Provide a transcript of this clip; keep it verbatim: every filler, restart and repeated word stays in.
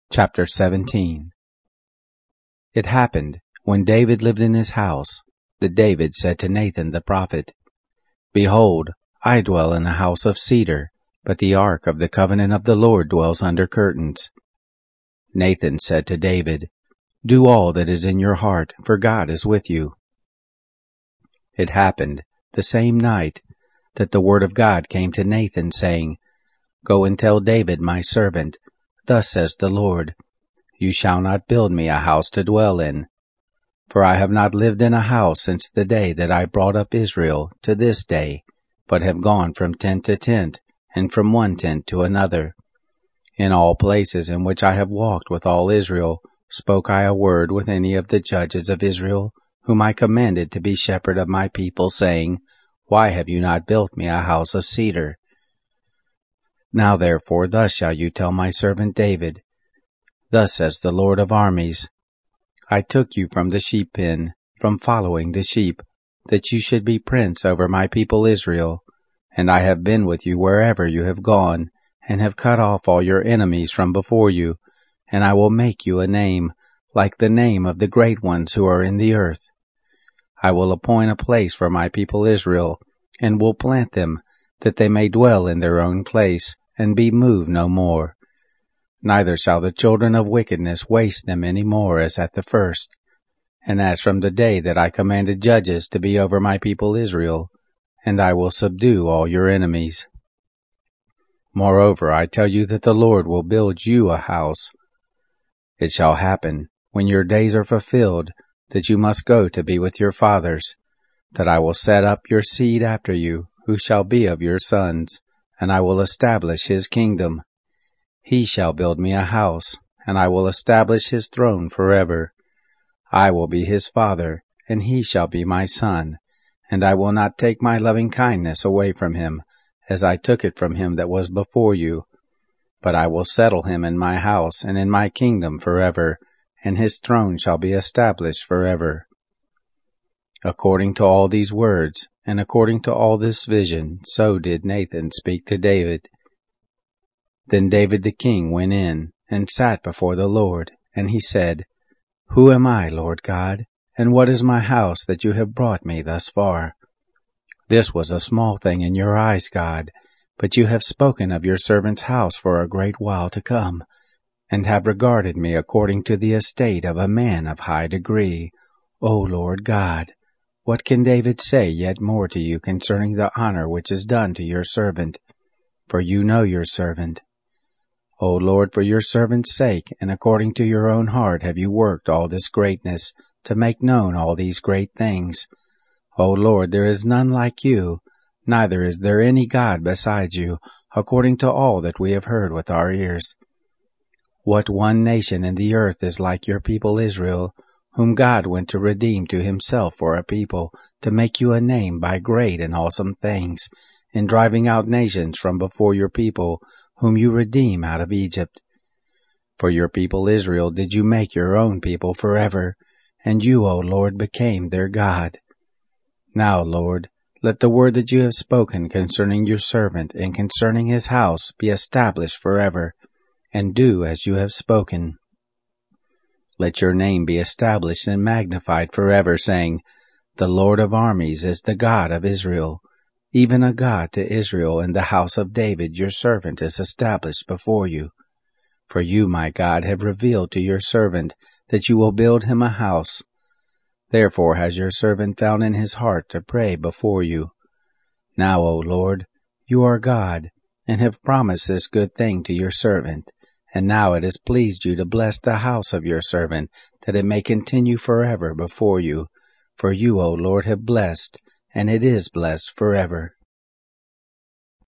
Chapter seventeen. It happened, when David lived in his house, that David said to Nathan the prophet, Behold, I dwell in a house of cedar, but the ark of the covenant of the Lord dwells under curtains. Nathan said to David, Do all that is in your heart, for God is with you. It happened, the same night, that the word of God came to Nathan, saying, Go and tell David my servant, Thus says the Lord, You shall not build me a house to dwell in. For I have not lived in a house since the day that I brought up Israel to this day, but have gone from tent to tent, and from one tent to another. In all places in which I have walked with all Israel, spoke I a word with any of the judges of Israel, whom I commanded to be shepherd of my people, saying, Why have you not built me a house of cedar? Now therefore thus shall you tell my servant David, Thus says the Lord of armies, I took you from the sheep pen, from following the sheep, that you should be prince over my people Israel, and I have been with you wherever you have gone, and have cut off all your enemies from before you, and I will make you a name, like the name of the great ones who are in the earth. I will appoint a place for my people Israel, and will plant them, that they may dwell in their own place, and be moved no more. Neither shall the children of wickedness waste them any more as at the first, and as from the day that I commanded judges to be over my people Israel, and I will subdue all your enemies. Moreover, I tell you that the Lord will build you a house. It shall happen, when your days are fulfilled, that you must go to be with your fathers, that I will set up your seed after you, who shall be of your sons, and I will establish his kingdom. He shall build me a house, and I will establish his throne forever. I will be his father, and he shall be my son, and I will not take my loving kindness away from him, as I took it from him that was before you. But I will settle him in my house and in my kingdom forever, and his throne shall be established forever. According to all these words, and according to all this vision, so did Nathan speak to David. Then David the king went in, and sat before the Lord, and he said, Who am I, Lord God, and what is my house that you have brought me thus far? This was a small thing in your eyes, God, but you have spoken of your servant's house for a great while to come, and have regarded me according to the estate of a man of high degree. O Lord God, what can David say yet more to you concerning the honor which is done to your servant? For you know your servant. O Lord, for your servant's sake, and according to your own heart have you worked all this greatness, to make known all these great things. O Lord, there is none like you, neither is there any God besides you, according to all that we have heard with our ears. What one nation in the earth is like your people Israel, whom God went to redeem to himself for a people, to make you a name by great and awesome things, in driving out nations from before your people, whom you redeem out of Egypt. For your people Israel did you make your own people forever, and you, O Lord, became their God. Now, Lord, let the word that you have spoken concerning your servant and concerning his house be established forever, and do as you have spoken. Let your name be established and magnified forever, saying, The Lord of armies is the God of Israel. Even a God to Israel, and the house of David your servant is established before you. For you, my God, have revealed to your servant that you will build him a house. Therefore has your servant found in his heart to pray before you. Now, O Lord, you are God, and have promised this good thing to your servant. And now it has pleased you to bless the house of your servant, that it may continue forever before you. For you, O Lord, have blessed, and it is blessed forever.